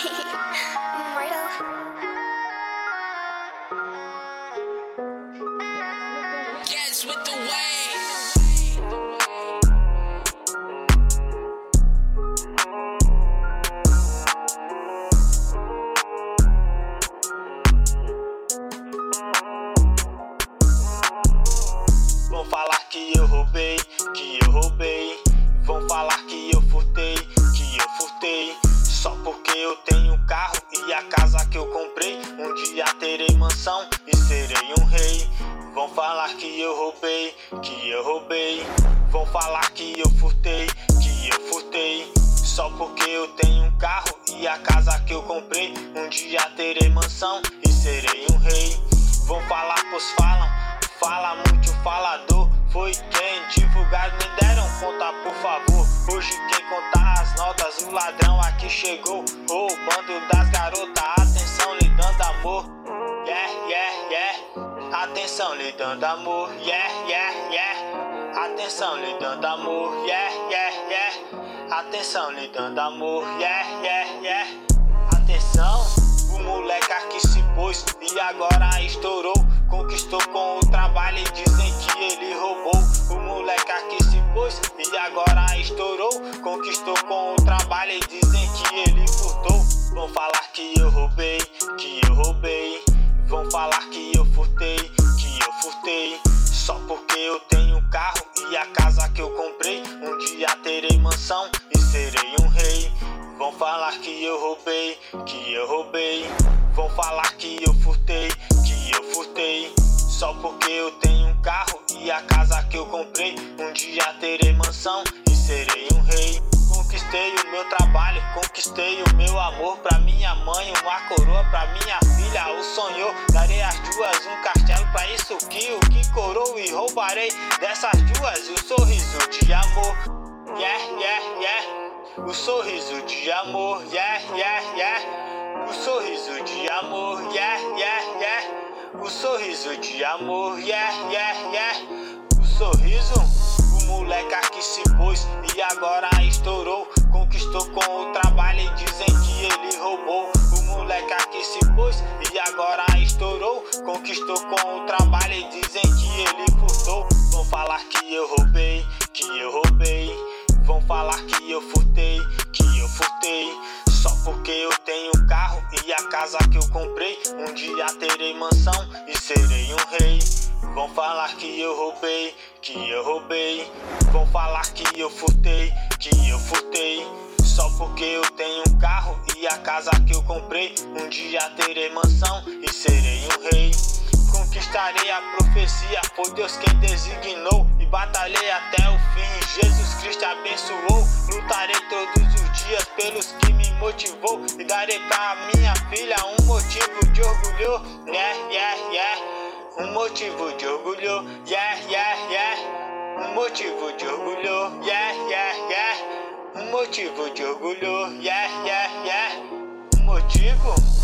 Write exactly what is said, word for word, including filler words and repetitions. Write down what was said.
Gets with the wave. Vão falar que eu roubei, que eu roubei. Vão falar que eu furtei, que eu furtei. Só porque eu tenho carro e a casa que eu comprei. Um dia terei mansão e serei um rei. Vão falar que eu roubei, que eu roubei. Vão falar que eu furtei, que eu furtei. Só porque eu tenho um carro e a casa que eu comprei. Um dia terei mansão e serei um rei. Vão falar, pois falam, fala muito falador. Foi quem divulgar, me deram conta, por favor. Hoje quem contar as notas, o ladrão aqui chegou, roubando das garotas, atenção lhe dando amor. Yeah, yeah, yeah. Atenção lhe dando amor. Yeah, yeah, yeah. Atenção lhe dando amor. Yeah, yeah, yeah. Atenção lhe dando amor. Yeah, yeah, yeah. Atenção, o moleque aqui se pôs e agora estourou. Conquistou com o trabalho e dizem que ele roubou. O moleque aqui se pôs e agora estourou. Conquistou com o trabalho e dizem que ele furtou. Vão falar que eu roubei, que eu roubei. Vão falar que eu furtei, que eu furtei. Só porque eu tenho um carro e a casa que eu comprei. Um dia terei mansão e serei um rei. Vão falar que eu roubei, que eu roubei. Vão falar que eu furtei, que eu furtei. Só porque eu tenho um carro e a casa que eu comprei. Um dia terei mansão e serei um rei. Conquistei o meu trabalho, conquistei o meu amor. Pra minha mãe uma coroa, pra minha filha o sonhou. Darei às duas um castelo, pra isso que o que coroa. E roubarei dessas duas o sorriso de amor. Yeah, yeah, yeah. O sorriso de amor. Yeah, yeah, yeah. O sorriso de amor. Yeah, yeah, yeah. O sorriso de amor. Yeah, yeah, yeah. O sorriso. O moleque aqui se pôs e agora estourou. Conquistou com o trabalho e dizem que ele roubou. O moleque aqui se pôs e agora estourou. Conquistou com o trabalho e dizem que ele furtou. Vão falar que eu roubei, que eu roubei. Vão falar que eu furtei, que eu furtei. Só porque eu tenho um carro e a casa que eu comprei. Um dia terei mansão e serei um rei. Vão falar que eu roubei, que eu roubei. Vão falar que eu furtei, que eu furtei. Só porque eu tenho um carro e a casa que eu comprei. Um dia terei mansão e serei um rei. Conquistarei a profecia, foi Deus quem designou. E batalhei até o fim, Jesus Cristo abençoou. Lutarei todos os dias pelos que me motivou. E darei pra minha filha um motivo de orgulho. Yeah, yeah, yeah. Um motivo de orgulho. Yeah, yeah, yeah. Um motivo de orgulho. Yeah, yeah, yeah. Um motivo de orgulho. Yeah, yeah, yeah. Um motivo.